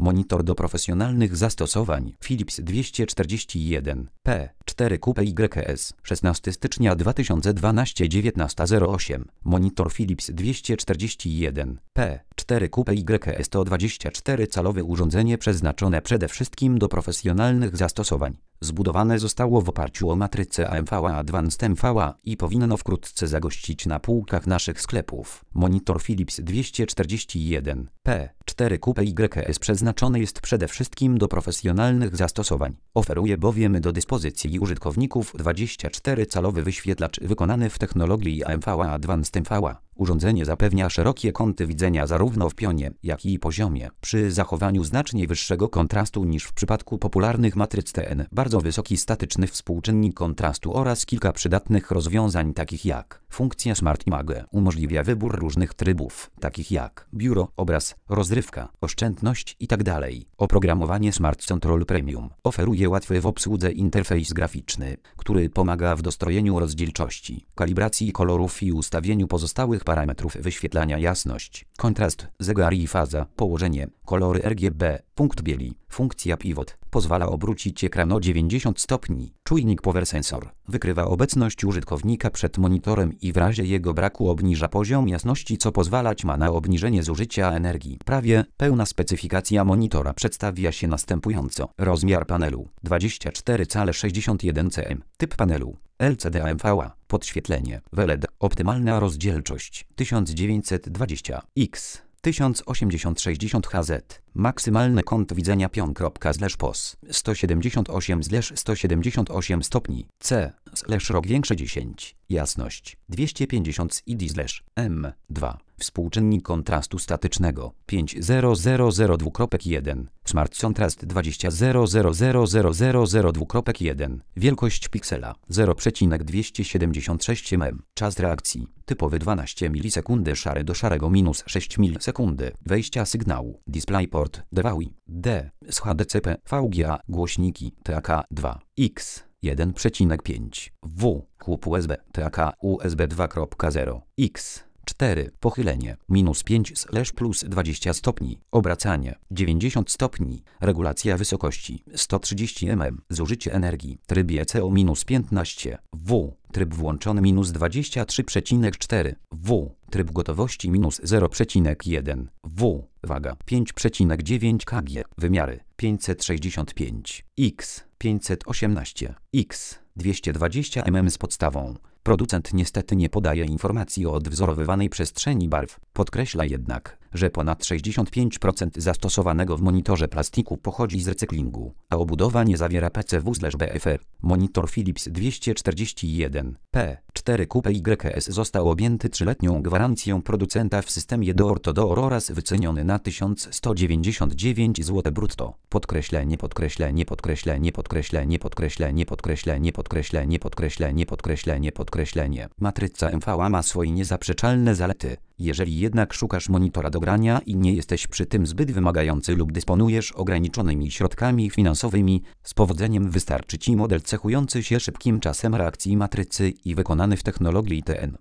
Monitor do profesjonalnych zastosowań Philips 241P 4QPYS 16 stycznia 2012 19:08. Monitor Philips 241P 4QPYS to 24-calowe urządzenie przeznaczone przede wszystkim do profesjonalnych zastosowań. Zbudowane zostało w oparciu o matrycę AMVA Advanced MVA i powinno wkrótce zagościć na półkach naszych sklepów. Monitor Philips 241P 4QPYS przeznaczony jest przede wszystkim do profesjonalnych zastosowań. Oferuje bowiem do dyspozycji użytkowników 24-calowy wyświetlacz wykonany w technologii AMVA Advanced MVA. Urządzenie zapewnia szerokie kąty widzenia zarówno w pionie, jak i poziomie, przy zachowaniu znacznie wyższego kontrastu niż w przypadku popularnych matryc TN. Bardzo wysoki statyczny współczynnik kontrastu oraz kilka przydatnych rozwiązań takich jak funkcja Smart Image umożliwia wybór różnych trybów, takich jak biuro, obraz, rozrywka, oszczędność itd. Oprogramowanie Smart Control Premium oferuje łatwy w obsłudze interfejs graficzny, który pomaga w dostrojeniu rozdzielczości, kalibracji kolorów i ustawieniu pozostałych parametrów wyświetlania: jasność, kontrast, zegar i faza, położenie, kolory RGB, punkt bieli. Funkcja Pivot pozwala obrócić ekran o 90 stopni. Czujnik Power Sensor wykrywa obecność użytkownika przed monitorem i w razie jego braku obniża poziom jasności, co pozwalać ma na obniżenie zużycia energii. Prawie pełna specyfikacja monitora przedstawia się następująco. Rozmiar panelu 24 cale 61 cm. Typ panelu LCD AMVA. Podświetlenie WLED. Optymalna rozdzielczość 1920x 1080/60 Hz. Maksymalny kąt widzenia pion.pos 178/178 stopni. C/rok większe 10. Jasność 250 ID/M2. Współczynnik kontrastu statycznego 50002.1. Smart Contrast 20 Wielkość piksela 0,276 mm. Czas reakcji typowy 12 milisekundy, szary do szarego -6 milisekundy. Wejścia sygnału DisplayPort DVI D z HDCP VGA głośniki TAK 2X 1,5 W chłop USB TAK USB 2.0 X 4. Pochylenie -5/+20 stopni. Obracanie 90 stopni. Regulacja wysokości 130 mm. Zużycie energii tryb ECO -15 W. Tryb włączony -23,4 W. Tryb gotowości -0,1 W. Waga 5,9 kg. Wymiary 565 x 518 x 220 mm z podstawą. Producent niestety nie podaje informacji o odwzorowywanej przestrzeni barw. Podkreśla jednak, że ponad 65% zastosowanego w monitorze plastiku pochodzi z recyklingu, a obudowa nie zawiera PCW/BFR. Monitor Philips 241P 4QPYS został objęty 3-letnią gwarancją producenta w systemie door-to-door oraz wyceniony na 1199 zł brutto. Podkreślenie matryca MVA ma swoje niezaprzeczalne zalety. Jeżeli jednak szukasz monitora do grania i nie jesteś przy tym zbyt wymagający lub dysponujesz ograniczonymi środkami finansowymi, z powodzeniem wystarczy Ci model cechujący się szybkim czasem reakcji matrycy i wykonany w technologii TN.